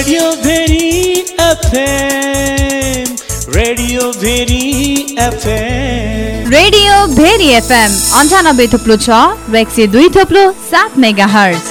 Radio Bheri FM, radio Bheri FM, radio Bheri FM 98.6 र 102.7 megahertz.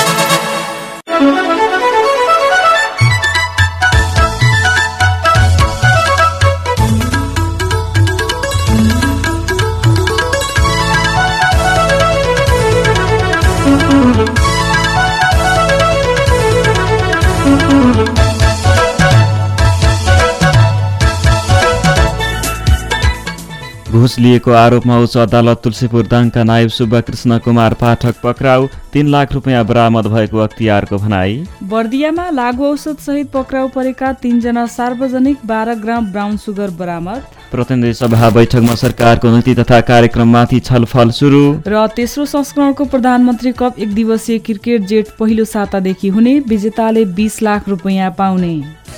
घुस लिएको आरोपमा उच्च अदालत तुलसीपुर दाङका नायब सुब्बा कृष्ण कुमार पाठक पक्राउ, 3 लाख रुपियाँ बरामद भएको अख्तियारको भनाई। बर्दियामा लागु औषध सहित पक्राउ परेका 3 जना सार्वजनिक 12 ग्राम ब्राउन सुगर बरामद। प्रतिनिधि सभा बैठकमा सरकारको नीति तथा कार्यक्रममाथि छलफल सुरु। र तेस्रो संस्करणको प्रधानमन्त्री कप 1 दिवसीय क्रिकेट जेठ पहिलो सातादेखि हुने, विजेताले 20 लाख रुपियाँ पाउने।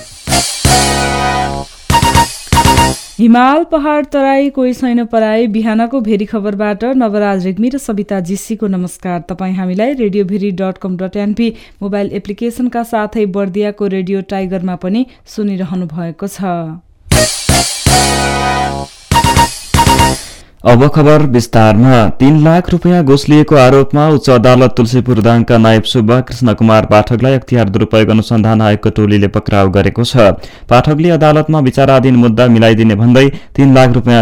हिमाल पहाड तराई कोही छैन पराई। बिहानको भेरी खबरबाट नवराज रेग्मी र सविता जीसीको नमस्कार। तपाईँ हामीलाई radiobheri.com.np मोबाइल एप्लिकेसनका साथै बर्दियाको रेडियो टाइगरमा पनि सुनिरहनु भएको छ। अब खबर विस्तारमा। 3 लाख रुपियाँ घुस लिएको आरोपमा उच्च अदालत तुलसीपुर दाङका नायब सुब्बा कृष्ण कुमार पाठकलाई अख्तियार दुरुपयोग अनुसन्धान आयोगको टोलीले पक्राउ गरेको छ। पाठकले अदालतमा विचाराधीन मुद्दा मिलाइदिने भन्दै 3 लाख रुपियाँ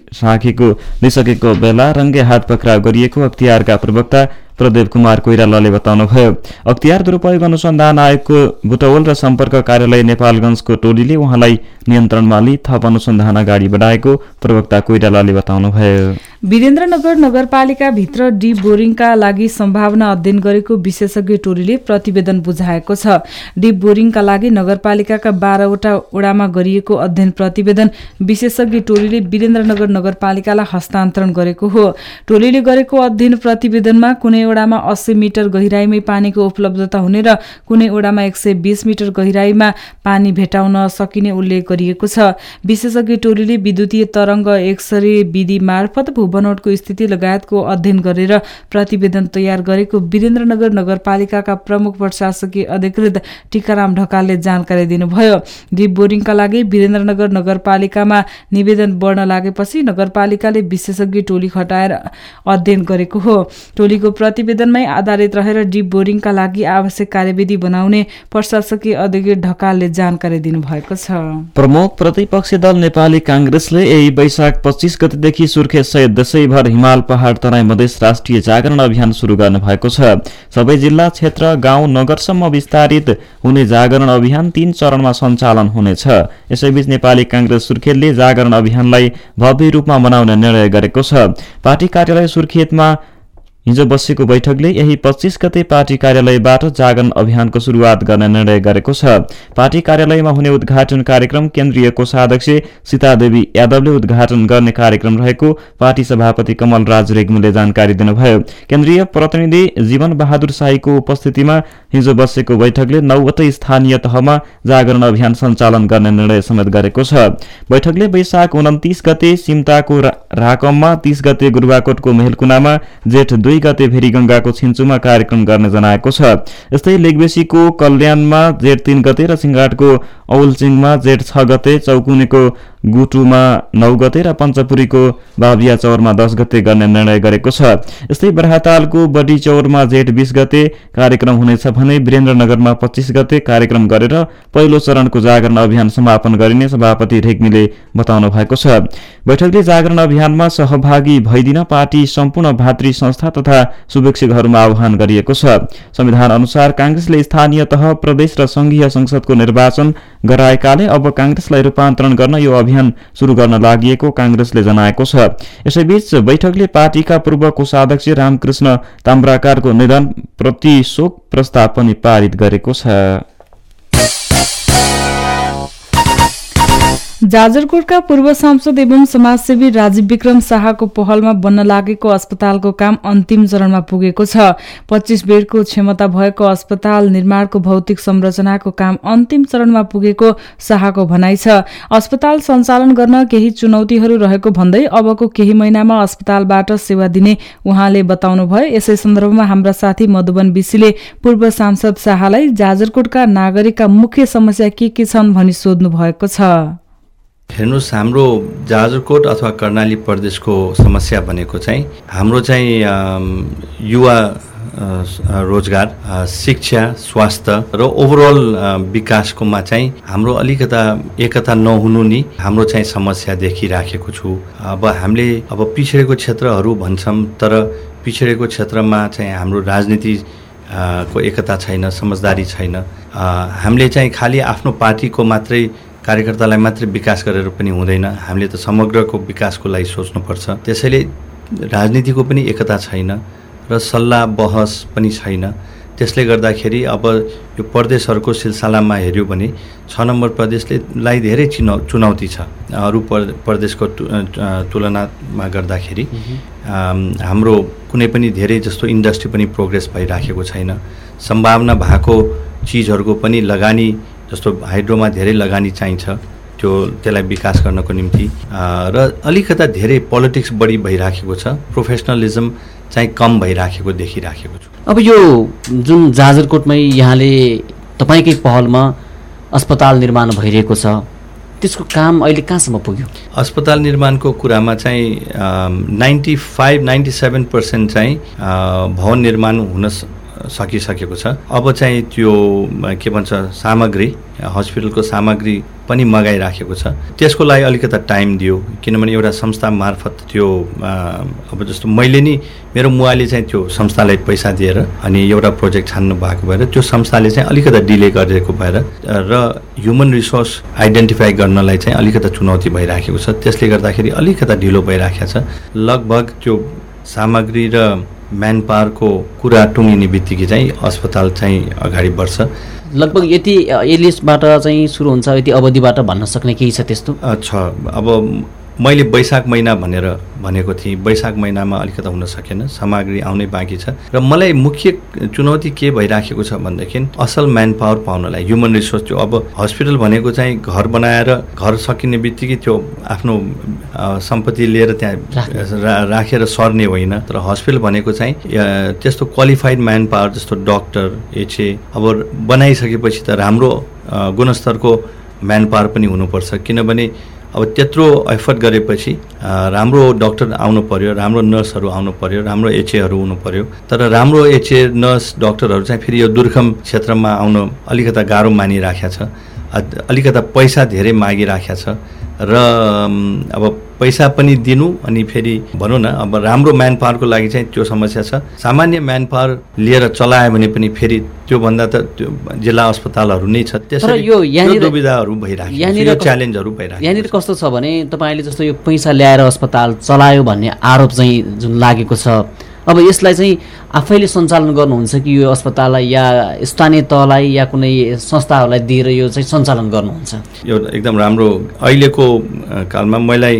लिइसकेको बेला रंगे हात पक्राउ गरिएको अख्तियारका प्रवक्ता प्रदेव कुमार कोइरालाले बताउनुभयो। अख्तियार दुरुपयोग अनुसन्धान आयोगको बुटवल र सम्पर्क कार्यालय नेपालगञ्जको टोलीले उहाँलाई नियन्त्रणमा लिई थप अनुसन्धान अगाडि बढाएको प्रवक्ता कोइरालाले बताउनुभयो। वीरेन्द्रनगर नगरपालिका भित्र डी बोरिङका लागि सम्भावना अध्ययन गरेको विशेषज्ञ टोलीले प्रतिवेदन बुझाएको छ। डी बोरिङका लागि नगरपालिकाका 12 वटा वडामा गरिएको अध्ययन प्रतिवेदन विशेषज्ञ टोलीले वीरेन्द्रनगर नगरपालिकालाई हस्तान्तरण गरेको हो। टोलीले गरेको अध्ययन प्रतिवेदनमा कुनै वडामा 80 मिटर गहिराईमै पानीको उपलब्धता हुने र कुनै वडामा 120 मिटर गहिराईमा पानी भेटाउन सकिने उल्लेख गरिएको छ। विशेषज्ञ टोलीले विद्युतीय तरंग एक्सरे विधि मार्फत भूबनोटको स्थिति लगायतको अध्ययन गरेर प्रतिवेदन तयार गरेको वीरेन्द्रनगर नगरपालिकाका प्रमुख प्रशासकीय अधिकृत टीकाराम ढकालले जानकारी दिनुभयो। डिप बोरिङका लागि वीरेन्द्रनगर नगरपालिकामा निवेदन बढ्न लागेपछि नगरपालिकाले विशेषज्ञ टोली खटाएर अध्ययन गरेको हो। टोलीको प्रतिवेदनमै आधारित रहेर डिप बोरिङका लागि आवश्यक कार्यविधि बनाउने प्रशासकीय अधिकृत ढकालले जानकारी दिनुभएको छ। प्रमुख प्रतिपक्षी दल नेपाली कांग्रेसले यही वैशाख 25 गतेदेखि सुर्खेत सहित देशैभर हिमाल पहाड तराई मधेस राष्ट्रिय जागरण अभियान सुरु गर्ने भएको छ। सबै जिल्ला क्षेत्र गाउँ नगरसम्म विस्तारित हुने जागरण अभियान 3 चरणमा सञ्चालन हुनेछ। यसैबीच नेपाली कांग्रेस सुर्खेतले जागरण अभियानलाई भव्य रूपमा मनाउने निर्णय गरेको छ। पार्टी कार्यालय सुर्खेतमा हिजो बसेको बैठकले यही 25 गते पार्टी कार्यालयबाट जागरण अभियानको सुरुवात गर्ने निर्णय गरेको छ। पार्टी कार्यालयमा हुने उद्घाटन कार्यक्रम केन्द्रीय कोषाध्यक्ष सीतादेवी यादवले उद्घाटन गर्ने कार्यक्रम रहेको पार्टी सभापति कमल राज रेग्मीले जानकारी दिनुभयो। केन्द्रीय प्रतिनिधि जीवन बहादुर शाहीको उपस्थितिमा हिजो बसेको बैठकले 9वटै स्थानीय तहमा जागरण अभियान सञ्चालन गर्ने निर्णय समेत गरेको छ। बैठकले वैशाख 29 गते सिमताको राकममा, 30 गते गुरुवाकोटको मेहलकुनामा, जेठ 2 गते भेरीगंगाको छिन्चुमा कार्यक्रम गर्ने जनाएको छ। यस्तै लेगबेसीको कल्याणमा जेठ 3 गते र सिंगाटको औलचिङमा जेठ 6 गते, चौकुनेको गुटुमा 9 गते र पञ्चपुरीको बाबिया चौरमा 10 गते गर्ने निर्णय गरेको छ। यस्तै बराहतालको बडी चौरमा जेठ 20 गते कार्यक्रम हुनेछ भने वीरेन्द्रनगरमा 25 गते कार्यक्रम गरेर पहिलो चरणको जागरण अभियान समापन गरिने सभापति रेग्मीले बताउनु भएको छ। बैठकले जागरण अभियानमा सहभागी भइदिन पार्टी सम्पूर्ण भातृ संस्था तथा शुभेच्छुकहरूमा आह्वान गरिएको छ। संविधान अनुसार कांग्रेसले स्थानीय तह, प्रदेश र संघीय संसदको निर्वाचन गराएकाले अब कांग्रेसलाई रूपान्तरण गर्न यो अभियान सुरु गर्न लागि कांग्रेसले जनाएको छ। यसैबीच बैठकले पार्टीका पूर्व कोषाध्यक्ष रामकृष्ण ताम्राकारको निधन प्रति शोक प्रस्ताव पनि पारित गरेको छ। जाजरकोटका पूर्व सांसद एवं समाजसेवी राजीव विक्रम शाहको पहलमा बन्न लागेको अस्पतालको काम अन्तिम चरणमा पुगेको छ। 25 बेडको क्षमता भएको अस्पताल निर्माणको भौतिक संरचनाको काम अन्तिम चरणमा पुगेको शाहको भनाइ छ। अस्पताल सञ्चालन गर्न केही चुनौतीहरू रहेको भन्दै अबको केही महिनामा अस्पतालबाट सेवा दिने उहाँले बताउनुभयो। यसै सन्दर्भमा हाम्रा साथी मधुबन विशीले पूर्व सांसद शाहलाई जाजरकोटका नागरिकका मुख्य समस्या के छन् भनी सोध्नु भएको छ। हेर्नुस्, हाम्रो जाजरकोट अथवा कर्णाली प्रदेशको समस्या भनेको चाहिँ हाम्रो चाहिँ युवा रोजगार, शिक्षा, स्वास्थ्य र ओभरअल विकासकोमा चाहिँ हाम्रो अलिकता एकता नहुनु नि हाम्रो चाहिँ समस्या देखिराखेको छु। अब हामीले पिछडेको क्षेत्रहरू भन्छौँ, तर पिछडेको क्षेत्रमा चाहिँ हाम्रो राजनीति को एकता छैन, समझदारी छैन। हामीले चाहिँ खालि आफ्नो पार्टीको मात्रै कार्यकर्तालाई मात्रै विकास गरेर पनि हुँदैन, हामीले त समग्रको विकासको लागि सोच्नुपर्छ। त्यसैले राजनीतिको पनि एकता छैन र सल्लाह बहस पनि छैन। त्यसले गर्दाखेरि अब यो प्रदेशहरूको सिलसिलामा हेऱ्यो भने 6 नम्बर प्रदेशलाई धेरै चुनौती छ अरू प्रदेशको तुलनामा गर्दाखेरि। हाम्रो कुनै पनि धेरै जस्तो इन्डस्ट्री पनि प्रोग्रेस भइराखेको छैन। सम्भावना भएको चिजहरूको पनि लगानी, जस्तो हाइड्रोमा धेरै लगानी चाहिन्छ त्यसलाई विकास गर्नको निम्ति, र अलिकता धेरै पोलिटिक्स बढी भइराखेको छ, प्रोफेसनलिजम चाहिँ कम भइराखेको देखिराखेको छु। अब यो जुन जाजरकोटमै यहाँले तपाईँकै पहलमा अस्पताल निर्माण भइरहेको छ, त्यसको काम अहिले कहाँसम्म पुग्यो? अस्पताल निर्माणको कुरामा चाहिँ 95-97% चाहिँ भवन निर्माण हुन सकिसकेको छ। अब चाहिँ त्यो के भन्छ सामग्री, हस्पिटलको सामग्री पनि मगाइराखेको छ। त्यसको लागि अलिकता टाइम दियो, किनभने एउटा संस्था मार्फत त्यो अब जस्तो मैले नि मेरो मुवाले चाहिँ त्यो संस्थालाई पैसा दिएर अनि एउटा प्रोजेक्ट छान्नु भएको भएर त्यो संस्थाले चाहिँ अलिकता डिले गरेको भएर र ह्युमन रिसोर्स आइडेन्टिफाई गर्नलाई चाहिँ अलिकता चुनौती भइराखेको छ। त्यसले गर्दाखेरि अलिकता ढिलो भइराखेको छ। लगभग त्यो सामग्री र म्यान पावरको कुरा टुङ्गिने बित्तिकै चाहिँ अस्पताल चाहिँ अगाडि बढ्छ। लगभग यति एलिसबाट चाहिँ सुरु हुन्छ, यति अवधिबाट भन्न सक्ने केही छ त्यस्तो? अब मैले वैशाख महिना भनेको थिएँ, वैशाख महिनामा अलिकता हुन सकेन, सामग्री आउनै बाँकी छ। र मलाई मुख्य चुनौती के भइराखेको छ भनेदेखि असल म्यान पावर पाउनलाई, ह्युमन रिसोर्स। त्यो अब हस्पिटल भनेको चाहिँ घर बनाएर घर सकिने बित्तिकै त्यो आफ्नो सम्पत्ति लिएर त्यहाँ राखेर सर्ने होइन, तर हस्पिटल भनेको चाहिँ त्यस्तो क्वालिफाइड म्यान पावर जस्तो डक्टर, एचए अब बनाइसकेपछि त राम्रो गुणस्तरको म्यान पावर पनि हुनुपर्छ। किनभने अब त्यत्रो एफर्ट गरेपछि राम्रो डक्टर आउनु पर्यो, राम्रो नर्सहरू आउनु पर्यो, राम्रो एचएहरू हुनु पर्यो। तर राम्रो एचए, नर्स, डक्टरहरू चाहिँ फेरि यो दुर्गम क्षेत्रमा आउन अलिकता गाह्रो मानिराखेको छ, अलिकता पैसा धेरै मागिराखेको छ। र अब पैसा पनि दिनु अनि फेरि भनौँ न अब राम्रो म्यान पावरको लागि चाहिँ त्यो समस्या छ। सामान्य म्यान पावर लिएर चलायो भने पनि फेरि त्योभन्दा त त्यो जिल्ला अस्पतालहरू नै छ। त्यसरी यो दुविधाहरू भइरहेको, यो च्यालेन्जहरू भइरहेको। यहाँनिर कस्तो छ भने तपाईँले जस्तो यो पैसा ल्याएर अस्पताल चलायो भन्ने आरोप चाहिँ जुन लागेको छ, अब यसलाई चाहिँ आफैले सञ्चालन गर्नुहुन्छ कि यो अस्पताललाई या स्थानीय तहलाई या कुनै संस्थाहरूलाई दिएर यो चाहिँ सञ्चालन गर्नुहुन्छ? यो एकदम राम्रो अहिलेको कालमा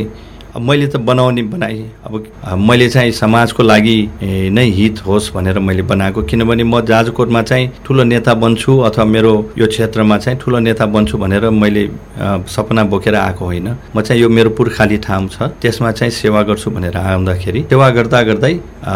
मैले त बनाएँ। अब मैले चाहिँ समाजको लागि नै हित होस् भनेर मैले बनाएको, किनभने म जाजरकोटमा चाहिँ ठुलो नेता बन्छु अथवा मेरो यो क्षेत्रमा चाहिँ ठुलो नेता बन्छु भनेर मैले सपना बोकेर आएको होइन। म चाहिँ यो मेरो पुर्खाली ठाउँ छ, त्यसमा चाहिँ सेवा गर्छु भनेर आउँदाखेरि सेवा गर्दा गर्दै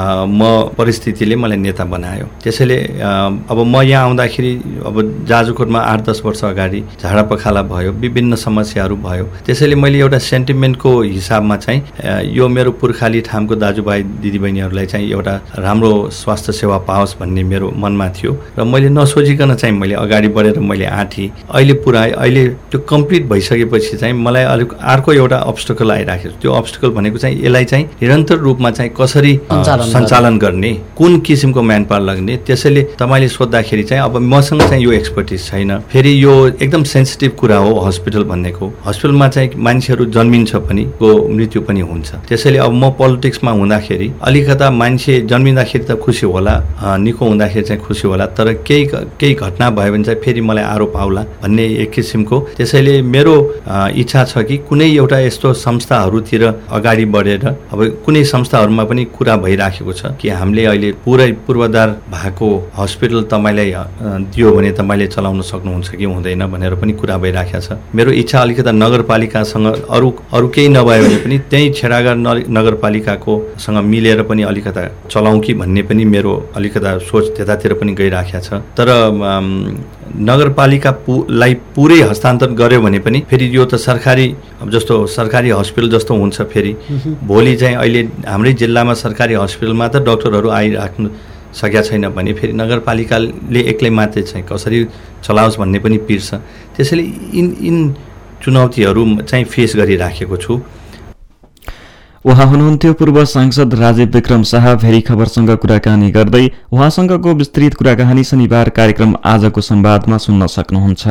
म परिस्थितिले मलाई नेता बनायो। त्यसैले अब म यहाँ आउँदाखेरि अब जाजरकोटमा 8-10 वर्ष अगाडि झाडापखाला भयो, विभिन्न समस्याहरू भयो। त्यसैले मैले एउटा सेन्टिमेन्टको हिसाब चाहिँ यो मेरो पुर्खाली ठामको दाजुभाइ दिदीबहिनीहरूलाई चाहिँ एउटा राम्रो स्वास्थ्य सेवा पाओस् भन्ने मेरो मनमा थियो र मैले नसोचिकन चाहिँ मैले अगाडि बढेर मैले आँटेँ। अहिले त्यो कम्प्लिट भइसकेपछि चाहिँ मलाई अलिक अर्को एउटा अब्स्टकल आइराखेको छ। त्यो अब्स्टकल भनेको चाहिँ यसलाई चाहिँ निरन्तर रूपमा चाहिँ कसरी सञ्चालन गर्ने, कुन किसिमको म्यान पावर लाग्ने। त्यसैले तपाईँले सोद्धाखेरि चाहिँ अब मसँग चाहिँ यो एक्सपर्टिज छैन। फेरि यो एकदम सेन्सिटिभ कुरा हो हस्पिटल भन्नेको। हस्पिटलमा चाहिँ मान्छेहरू जन्मिन्छ पनि मृत्यु पनि हुन्छ। त्यसैले अब म पोलिटिक्समा हुँदाखेरि अलिकता मान्छे जन्मिँदाखेरि त खुसी होला, निको हुँदाखेरि चाहिँ खुसी होला, तर केही घटना भयो भने चाहिँ फेरि मलाई आरोप आउला भन्ने एक किसिमको। त्यसैले मेरो इच्छा छ कि कुनै एउटा यस्तो संस्थाहरूतिर अगाडि बढेर, अब कुनै संस्थाहरूमा पनि कुरा भइराखेको छ कि हामीले अहिले पुरै पूर्वाधार भएको हस्पिटल तपाईँलाई दियो भने तपाईँले चलाउन सक्नुहुन्छ कि हुँदैन भनेर पनि कुरा भइराखेको छ। मेरो इच्छा अलिकता नगरपालिकासँग अरू केही नभयो भने पनि त्यही छेडागार नगरपालिकाकोसँग मिलेर पनि अलिकता चलाउँ कि भन्ने पनि मेरो अलिकता सोच त्यतातिर पनि गइराखेको छ। तर नगरपालिकालाई पुरै हस्तान्तरण गर्यो भने पनि फेरि यो त सरकारी हस्पिटल जस्तो हुन्छ। फेरि भोलि चाहिँ अहिले हाम्रै जिल्लामा सरकारी हस्पिटलमा त डाक्टरहरू आइराख्नु सकेका छैन भने फेरि नगरपालिकाले एक्लै मात्रै चाहिँ कसरी चलाओस् भन्ने पनि पिर्छ। त्यसैले इन चुनौतीहरू चाहिँ फेस गरिराखेको छु। उहाँ हुनुहुन्थ्यो पूर्व सांसद राजीव विक्रम शाह। भेरी खबरसँग कुराकानी गर्दै उहाँसँगको विस्तृत कुराकानी शनिबार कार्यक्रम आजको संवादमा सुन्न सक्नुहुन्छ।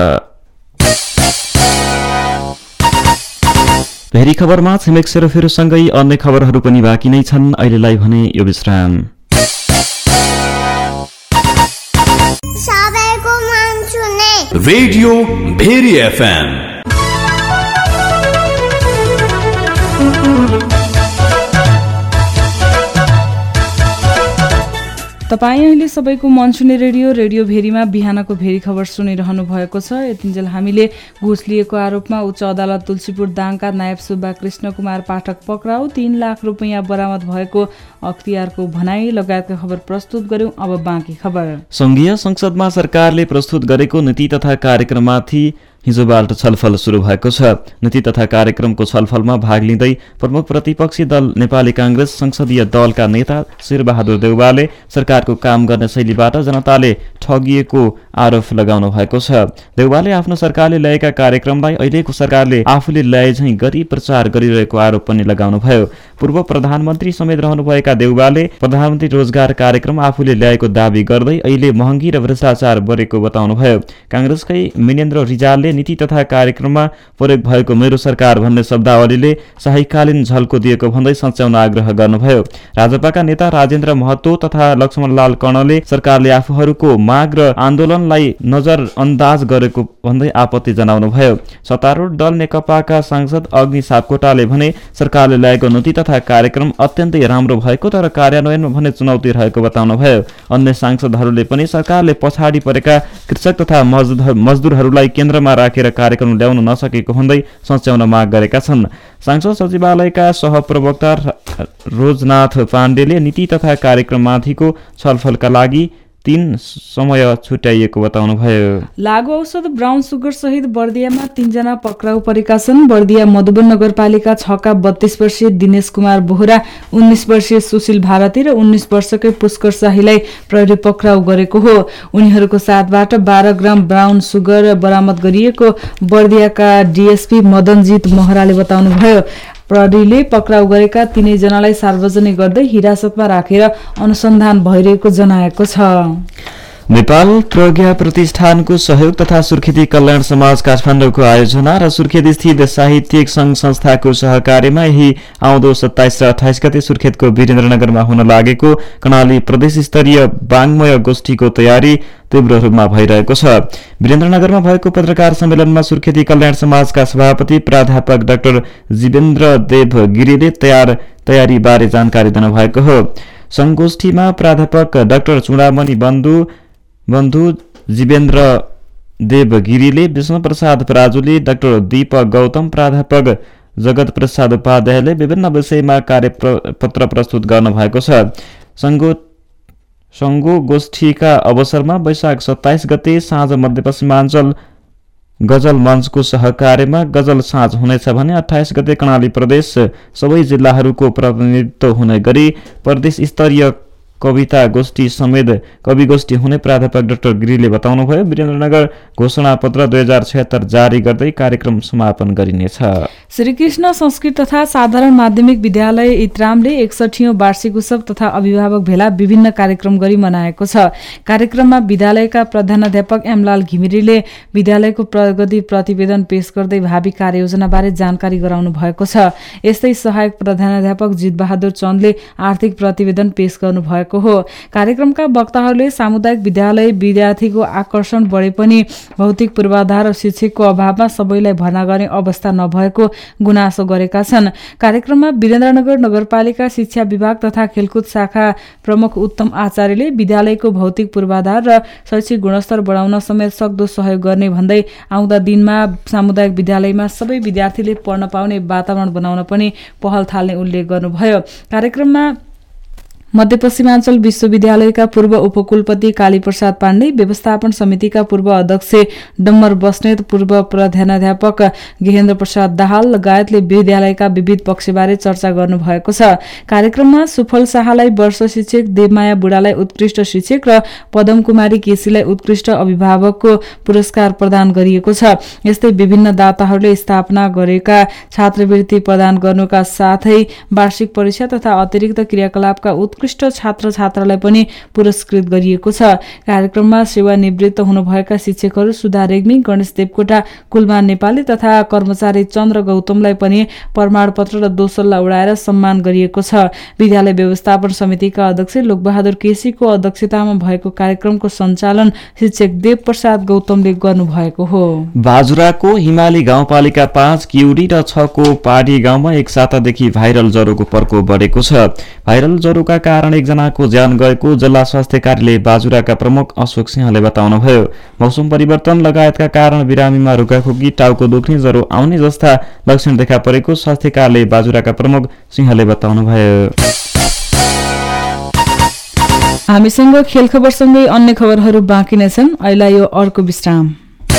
भेरी खबरमा छिमेक सेरोफेरोसँगै अन्य खबरहरू पनि बाँकी नै छन्। अहिलेलाई भने यो विश्राम। Radio Bheri FM. तपाईँ अहिले सबैको मन छुने रेडियो भेरीमा बिहानको भेरी खबर सुनिरहनु भएको छ। यतिन्जेल हामीले घुस लिएको आरोपमा उच्च अदालत तुलसीपुर दाङका नायब सुब्बा कृष्ण कुमार पाठक पक्राउ, 3 लाख रुपैयाँ बरामद भएको अख्तियारको भनाई लगायतका खबर प्रस्तुत गर्यौं। अब बाँकी खबर। संघीय संसदमा सरकारले प्रस्तुत गरेको नीति तथा कार्यक्रममाथि हिजोबाट छलफल सुरु भएको छ। नीति तथा कार्यक्रमको छलफलमा भाग लिँदै प्रमुख प्रतिपक्षी दल नेपाली कांग्रेस संसदीय दलका नेता शेरबहादुर देउवाले सरकारको काम गर्ने शैलीबाट जनताले ठगिएको आरोप लगाउनु भएको छ। देउवाले आफ्नो सरकारले ल्याएका कार्यक्रमलाई अहिलेको सरकारले आफूले ल्याए झैं गरी प्रचार गरिरहेको आरोप पनि लगाउनुभयो। पूर्व प्रधानमन्त्री समेत रहनुभएका देउवाले प्रधानमन्त्री रोजगार कार्यक्रम आफूले ल्याएको दावी गर्दै अहिले महँगी र भ्रष्टाचार बढेको बताउनुभयो। कांग्रेसकै मिनेन्द्र रिजालले नीति तथा कार्यक्रममा प्रयोग भएको मेरो सरकार भन्ने शब्दावलीले शाहीकालीन झल्को दिएको भन्दै सच्याउन आग्रह गर्नुभयो। राजपाका नेता राजेन्द्र महतो तथा लक्ष्मणलाल कर्णले सरकारले आफूहरूको माग र आन्दोलनलाई नजरअन्दाज गरेको भन्दै आपत्ति जनाउनुभयो। सत्तारूढ दल नेकपाका सांसद अग्नि सापकोटाले भने सरकारले ल्याएको नीति तथा कार्यक्रम अत्यन्तै राम्रो भएको तर कार्यान्वयनमा भने चुनौती रहेको बताउनुभयो। अन्य सांसदहरूले पनि सरकारले पछाडि परेका कृषक तथा मजदुरहरूलाई केन्द्रमा राखेर कार्यक्रम ल्याउन नसकेको भन्दै सच्याउन माग गरेका छन्। सांसद सचिवालयका सहप्रवक्ता रोजनाथ पाण्डेले नीति तथा कार्यक्रममाथिको छलफलका लागि 3 समय छुट्याइएको बताउनुभयो। लागु औषध ब्राउन सुगर सहित बर्दियामा 3 जना पक्राउ परेका छन्। बर्दिया मधुबन नगरपालिका 6 का 32 वर्षीय दिनेश कुमार बोहरा, 19 वर्षीय सुशील भारती र 19 वर्षकै पुष्कर शाहीलाई प्रहरी पक्राउ गरेको हो। उनीहरूको साथबाट 12 ग्राम ब्राउन सुगर बरामद गरिएको बर्दियाका डीएसपी मदनजीत महराले बताउनुभयो। प्रहरीले पक्राउ गरेका 3 जनालाई सार्वजनिक गर्दै हिरासतमा राखेर अनुसन्धान भइरहेको जनाएको छ। नेपाल प्रज्ञा प्रतिष्ठानको सहयोग तथा सुर्खेती कल्याण समाज काठमाडौँको आयोजना र सुर्खेत स्थित साहित्यिक संघ संस्थाको सहकार्यमा यही आउँदो 27 र 28 गते सुर्खेतको वीरेन्द्रनगरमा हुन लागेको कर्णाली प्रदेश स्तरीय वाङ्मय गोष्ठीको तयारी तीव्र रूपमा भइरहेको छ। वीरेन्द्रनगरमा भएको पत्रकार सम्मेलनमा सुर्खेती कल्याण समाजका सभापति प्राध्यापक डाक्टर जीवेन्द्र देव गिरीले तयारी बारे जानकारी दिनुभएको हो। संगोष्ठीमा प्राध्यापक डाक्टर चुडामणि बन्धु जीवेन्द्र देव गिरीले, विष्णु प्रसाद पराजुली, डाक्टर दीपक गौतम, प्राध्यापक जगत प्रसाद उपाध्यायले विभिन्न विषयमा कार्यपत्र प्रस्तुत गर्नु भएको छ। संगो गोष्ठीका अवसरमा वैशाख 27 गते साँझ मध्यपश्चिमाञ्चल गजल मञ्चको सहकार्यमा गजल साँझ हुनेछ भने 28 गते कर्णाली प्रदेश सबै जिल्लाहरूको प्रतिनिधित्व हुने गरी प्रदेश स्तरीय कविता गोष्ठी समेत कवि गोष्ठी हुने प्राध्यापक डाक्टर गिरीले बताउनुभयो। वीरेन्द्रनगर घोषणा पत्र 2076 जारी गर्दै कार्यक्रम समापन गरिनेछ। श्रीकृष्ण संस्कृत तथा साधारण माध्यमिक विद्यालय इत्रामले 61औं वार्षिक उत्सव तथा अभिभावक भेला विभिन्न कार्यक्रम गरी मनाएको छ। कार्यक्रममा विद्यालयका प्रधानाध्यापक एमलाल घिमिरेले विद्यालयको प्रगति प्रतिवेदन पेश गर्दै भावी कार्ययोजनाबारे जानकारी गराउनु भएको छ। यस्तै सहायक प्रधानाध्यापक जितबहादुर चन्दले आर्थिक प्रतिवेदन पेश गर्नु भएको हो। कार्यक्रमका वक्ताहरूले सामुदायिक विद्यालय विद्यार्थीको आकर्षण बढे पनि भौतिक पूर्वाधार र शिक्षकको अभावमा सबैलाई भर्ना गर्ने अवस्था नभएको गुनासो गरेका छन्। कार्यक्रममा वीरेन्द्रनगर नगरपालिका शिक्षा विभाग तथा खेलकुद शाखा प्रमुख उत्तम आचार्यले विद्यालयको भौतिक पूर्वाधार र शैक्षिक गुणस्तर बढाउन समेत सक्दो सहयोग गर्ने भन्दै आउँदा दिनमा सामुदायिक विद्यालयमा सबै विद्यार्थीले पढ्न पाउने वातावरण बनाउन पनि पहल थाल्ने उल्लेख गर्नुभयो। कार्यक्रममा मध्यपश्चिमाञ्चल विश्वविद्यालयका पूर्व उपकुलपति कालीप्रसाद पाण्डे, व्यवस्थापन समितिका पूर्व अध्यक्ष डम्बर बस्नेत, पूर्व प्रधानाध्यापक गेहेन्द्र प्रसाद दाहाल लगायतले विद्यालयका विविध पक्षबारे चर्चा गर्नुभएको छ। कार्यक्रममा सुफल शाहलाई वर्ष शिक्षक, देवमाया बुढालाई उत्कृष्ट शिक्षक र पदम कुमारी केसीलाई उत्कृष्ट अभिभावकको पुरस्कार प्रदान गरिएको छ। यस्तै विभिन्न दाताहरूले स्थापना गरेका छात्रवृत्ति प्रदान गर्नुका साथै वार्षिक परीक्षा तथा अतिरिक्त क्रियाकलापका उत्कृष्ट छात्र छात्रालाई पनि पुरस्कृत गरिएको छ। कार्यक्रममा सेवानिवृत्त हुनुभएका शिक्षकहरू सुधा रेग्मी, गणेश देवकोटा, कुलमान नेपाली तथा कर्मचारी चन्द्र गौतमलाई पनि प्रमाणपत्र र दोसल्ला उडाएर सम्मान गरिएको छ। विद्यालय व्यवस्थापन समितिका अध्यक्ष लोकबहादुर केसीको अध्यक्षतामा भएको कार्यक्रमको सञ्चालन शिक्षक देव प्रसाद गौतमले गर्नुभएको हो। बाजुराको हिमाली गाउँपालिका 5, किउडी र 6 को पाडी गाउँमा एक सातादेखि भाइरल ज्वरोको प्रकोप बढेको छ। भाइरल ज्वरोका कारण एकजनाको ज्यान गएको जिल्ला स्वास्थ्य कार्यालय बाजुराका प्रमुख अशोक सिंहले बताउनुभयो। मौसम परिवर्तन लगायतका कारण बिरामीमा रुगाखोकी, टाउको दुख्ने, ज्वरो आउने जस्ता लक्षण देखा परेको स्वास्थ्य कार्यालय बाजुराका प्रमुख सिंहले बताउनुभयो। हामीसँग खेल खबरसँगै अन्य खबरहरू बाँकी नै छन्। अहिले यो अर्को विश्राम।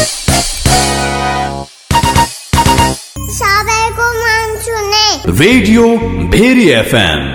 Radio Bheri FM.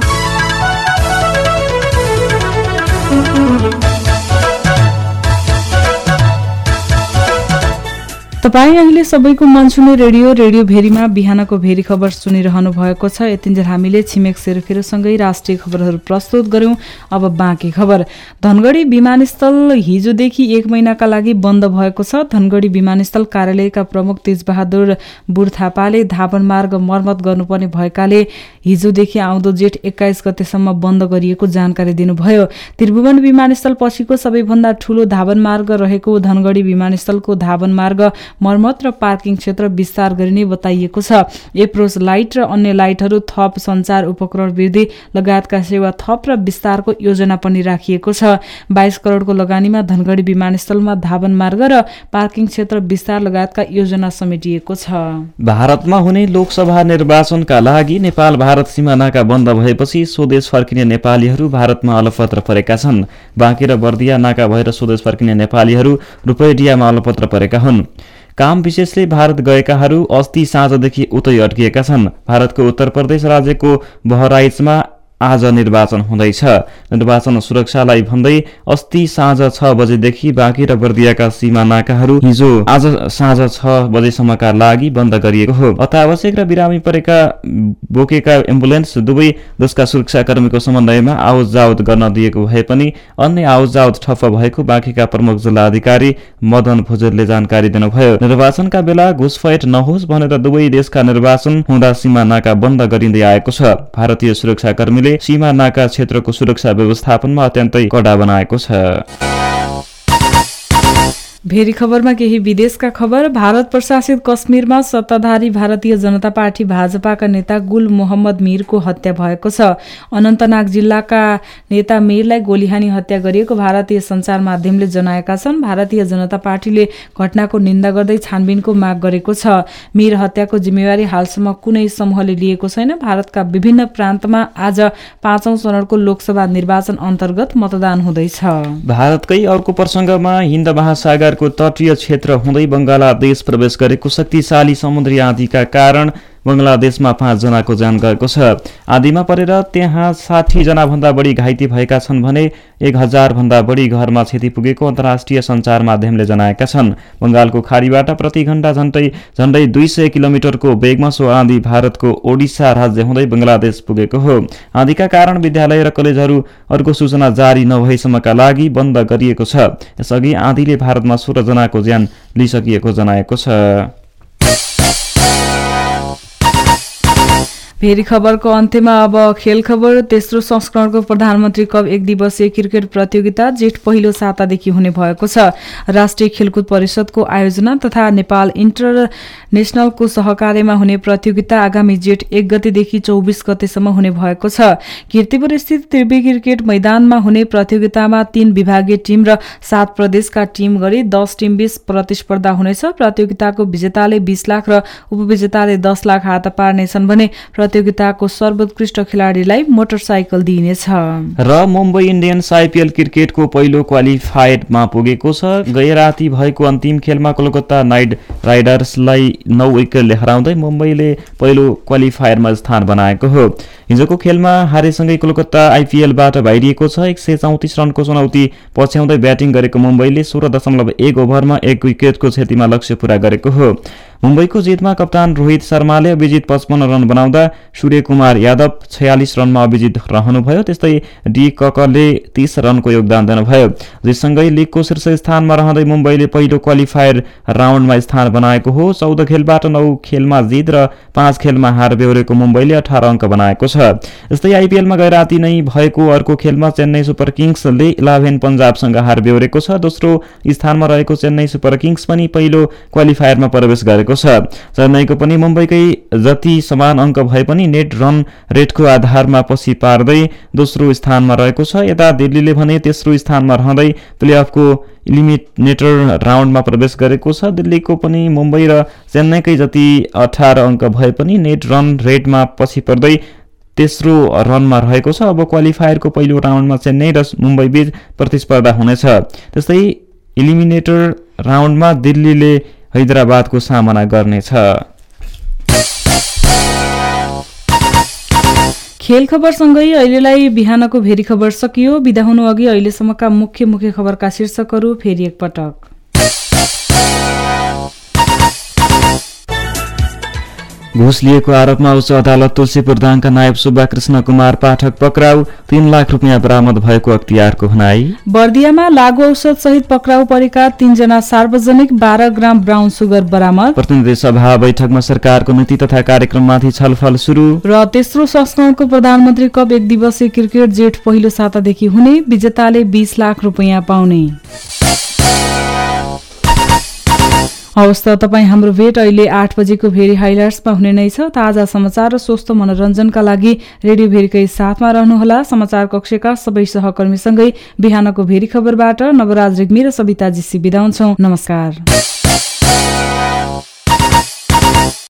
तपाईँ अहिले सबैको मन छुने रेडियो भेरीमा बिहानको भेरी खबर सुनिरहनु भएको छ। यतिन्जेल हामीले छिमेक सेरोफेरोसँगै राष्ट्रिय खबरहरू प्रस्तुत गर्यौं। अब बाँकी खबर। धनगढी विमानस्थल हिजोदेखि 1 महिनाका लागि बन्द भएको छ। धनगढी विमानस्थल कार्यालयका प्रमुख तेजबहादुर बुढथापाले धावन मार्ग मर्मत गर्नुपर्ने भएकाले हिजोदेखि आउँदो जेठ 21 गतेसम्म बन्द गरिएको जानकारी दिनुभयो। त्रिभुवन विमानस्थल पछिको सबैभन्दा ठूलो धावन मार्ग रहेको धनगढी विमानस्थलको धावन मार्ग मर्मत र पार्किङ क्षेत्र विस्तार गरिने बताइएको छ। एप्रोच लाइट र अन्य लाइटहरू थप, सञ्चार उपकरण वृद्धि लगायतका सेवा थप र विस्तारको योजना पनि राखिएको छ। 22 करोडको लगानीमा धनगढी विमानस्थलमा धावन मार्ग र पार्किङ क्षेत्र विस्तार लगायतका योजना समेटिएको छ। भारतमा हुने लोकसभा निर्वाचनका लागि नेपाल भारत सीमा नाका बन्द भएपछि स्वदेश फर्किने नेपालीहरू भारतमा अलपत्र परेका छन्। बाँकी र बर्दिया नाका भएर स्वदेश फर्किने नेपालीहरू रूपैडियामा अलपत्र परेका हुन्। काम विशेषले भारत गएकाहरू अस्ति साँझदेखि उतै अड्किएका छन्। भारतको उत्तर प्रदेश राज्यको बहराइचमा आज निर्वाचन हुँदैछ। निर्वाचन सुरक्षालाई भन्दै अस्ति साँझ 6 बजेदेखि बाँकी र बर्दियाका सीमा नाकाहरू हिजो आज साँझ 6 बजेसम्मका लागि बन्द गरिएको हो। अत्यावश्यक र बिरामी परेका बोकेका एम्बुलेन्स दुवै देशका सुरक्षाकर्मीको समन्वयमा आवत जावत गर्न दिएको भए पनि अन्य आवत जावत ठप्प भएको बाँकीका प्रमुख जिल्ला अधिकारी मदन भुजेलले जानकारी दिनुभयो। निर्वाचनका बेला घुसपैठ नहोस् भनेर दुवै देशका निर्वाचन हुँदा सीमा नाका बन्द गरिँदै आएको छ। भारतीय सुरक्षाकर्मीले सीमा नाका क्षेत्रको सुरक्षा व्यवस्थापनमा अत्यन्तै कडा बनाएको छ। भेरी खबरमा केही विदेशका खबर। भारत प्रशासित कश्मीरमा सत्ताधारी भारतीय जनता पार्टी भाजपाका नेता गुल मोहम्मद मीरको हत्या भएको छ। अनन्तनाग जिल्लाका नेता मीरलाई गोलीहानी हत्या गरिएको भारतीय सञ्चार माध्यमले जनाएका छन्। भारतीय जनता पार्टीले घटनाको निन्दा गर्दै छानबिनको माग गरेको छ। मीर हत्याको जिम्मेवारी हालसम्म कुनै समूहले लिएको छैन। भारतका विभिन्न प्रान्तमा आज 5औं चरणको लोकसभा निर्वाचन अन्तर्गत मतदान हुँदैछ। भारतकै अर्को प्रसङ्गमा हिन्द महासागर को तटीय क्षेत्र हुँदै बंगलादेश प्रवेश गरेको शक्तिशाली समुद्री आँधीका कारण बंगलादेशमा 5 जनाको ज्यान गएको छ। आँधीमा परेर त्यहाँ 60 जनाभन्दा बढी घाइते भएका छन् भने 1000 भन्दा बढी घरमा क्षति पुगेको अन्तर्राष्ट्रिय सञ्चार माध्यमले जनाएका छन्। बंगालको खाडीबाट प्रति घण्टा झण्डै 200 किलोमिटरको वेगमा सो आँधी भारतको ओडिसा राज्य हुँदै बंगलादेश पुगेको हो। आँधीका कारण विद्यालय र कलेजहरू अर्को सूचना जारी नभएसम्मका लागि बन्द गरिएको छ। यसअघि आँधीले भारतमा 16 जनाको ज्यान लिइसकिएको जनाएको छ। फेरि खबरको अन्त्यमा अब खेल खबर। तेस्रो संस्करणको प्रधानमन्त्री कप 1 दिवसीय क्रिकेट प्रतियोगिता जेठ पहिलो सातादेखि हुने भएको छ। राष्ट्रिय खेलकुद परिषदको आयोजना तथा नेपाल इन्टरनेशनलको सहकार्यमा हुने प्रतियोगिता आगामी जेठ 1 गतेदेखि 24 गतेसम्म हुने भएको छ। कीर्तिपुर स्थित त्रिवेणी क्रिकेट मैदानमा हुने प्रतियोगितामा 3 विभागीय टिम र 7 प्रदेशका टिम गरी 10 टिमबीच प्रतिस्पर्धा हुनेछ। प्रतियोगिताको विजेताले 20 लाख र उपविजेताले 10 लाख हात पार्नेछन् भने प्रतियोगिताको सर्वोत्कृष्ट खेलाडीलाई मोटरसाइकल दिइनेछ। र मुम्बई इन्डियन्स आइपिएल क्रिकेटको पहिलो क्वालिफायरमा पुगेको छ। गैराती भएको अन्तिम खेलमा कोलकाता नाइट राइडर्सलाई 9 विकेटले हराउँदै मुम्बईले पहिलो क्वालिफायरमा स्थान बनाएको हो। हिजोको खेलमा हारेसँगै कोलकाता आइपिएलबाट बाहिरिएको छ। 134 रनको चुनौती पछ्याउँदै ब्याटिङ गरेको मुम्बईले 16.1 ओभरमा 1 विकेटको क्षतिमा लक्ष्य पूरा गरेको हो। मुम्बईको जितमा कप्तान रोहित शर्माले अभिजित 55 रन बनाउँदा सूर्यकुमार यादव 46 रनमा अभिजित रहनुभयो। त्यस्तै डी ककले 30 रनको योगदान दिनुभयो। जितसँगै लिगको शीर्ष स्थानमा रहँदै मुम्बईले पहिलो क्वालिफायर राउन्डमा स्थान बनाएको हो। 14 खेलबाट 9 खेलमा जित र 5 खेलमा हार बेहोरेको मुम्बईले 18 अङ्क बनाएको छ। यस्तै आइपिएलमा गैराती नै भएको अर्को खेलमा चेन्नई सुपर किङ्सले 11 पन्जाबसँग हार बेहोरेको छ। दोस्रो स्थानमा रहेको चेन्नई सुपर किङ्स पनि पहिलो क्वालिफायरमा प्रवेश गरेको छ। चेन्नईको पनि मुम्बईकै जति समान अङ्क भए पनि नेट रन रेटको आधारमा पछि पार्दै दोस्रो स्थानमा रहेको छ। यता दिल्लीले भने तेस्रो स्थानमा रहँदै प्लेअफको इलिमिनेटर राउन्डमा प्रवेश गरेको छ। दिल्लीको पनि मुम्बई र चेन्नईकै जति 18 अङ्क भए पनि नेट रन रेटमा पछि पर्दै तेस्रो रनमा रहेको छ। अब क्वालिफायरको पहिलो राउन्डमा चेन्नई र मुम्बई बीच प्रतिस्पर्धा हुनेछ। त्यस्तै इलिमिनेटर राउन्डमा दिल्लीले हैदराबादको सामना गर्नेछ। खेल खबरसँगै अहिलेलाई बिहानको भेरी खबर सकियो। बिदा हुनु अघि अहिलेसम्मका मुख्य खबरका शीर्षकहरू फेरि एकपटक। घुस लिएको आरोपमा उच्च अदालत तुलसीपुर दाङका नायब सुब्बा कृष्ण कुमार पाठक पक्राउ, 3 लाख रुपियाँ बरामद भएको अख्तियारको भनाई। बर्दियामा लागू औषध सहित पक्राउ परेका 3 जना सार्वजनिक 12 ग्राम ब्राउन सुगर बरामद। प्रतिनिधि सभा बैठकमा सरकारको नीति तथा कार्यक्रममाथि छलफल सुरु। र तेस्रो संस्करणको प्रधानमन्त्री कप 1 दिवसीय क्रिकेट जेठ पहिलो सातादेखि हुने, विजेताले 20 लाख रुपियाँ पाउने। हवस् त तपाईँ हाम्रो भेट अहिले 8 बजेको भेरी हाइलाइट्समा हुने नै छ। ताजा समाचार र स्वस्थ मनोरञ्जनका लागि रेडियो भेरीकै साथमा रहनुहोला। समाचार कक्षका सबै सहकर्मीसँगै बिहानको भेरी खबरबाट नवराज रेग्मी र सविता जीसी बिदा हुन्छौं। नमस्कार।